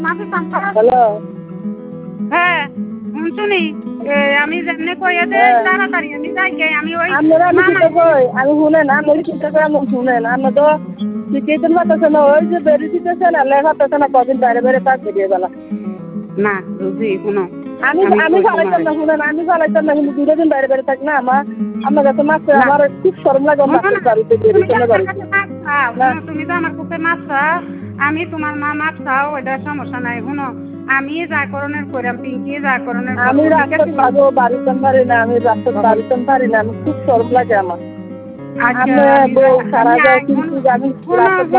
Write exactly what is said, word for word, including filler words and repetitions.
hello হ্যাঁ শুনি আমি যেমনি কইয়া দে তাড়াতাড়ি আমি যাই গে আমি ওই আপনারা আমি চিন্তা কই আমি শুনেন আমি চিন্তা করে আমি শুনেন আমরা তো শিখিয়ে পারতেছে না ওই যে বেরিয়ে দিতেছে না লেখা পারতেছে না কদিন বাইরে বাইরে কাজ বেরিয়ে গেল না রুজি শুনো আমি আমি চালাইতাম না শুনেন আমি চালাইতাম না কিন্তু দুটো দিন বাইরে বাইরে থাক না আমার আমার কাছে মাছ আমার খুব শরম লাগে মাছের বাড়িতে বেরিয়ে বাড়িতে তুমি তো আমার কুপে মাছ খাও আমি তোমার মা মাছ খাও ওইটা সমস্যা নাই শুনো আমি যা করণের কইরাম পিঙ্কি যা করণের আমি রাস্তা পাবো বাড়িতে পারি না আমি রাস্তা বাড়িতে পারি না আমি খুব শরম লাগে আমার আচ্ছা সারা যায় কিন্তু আমি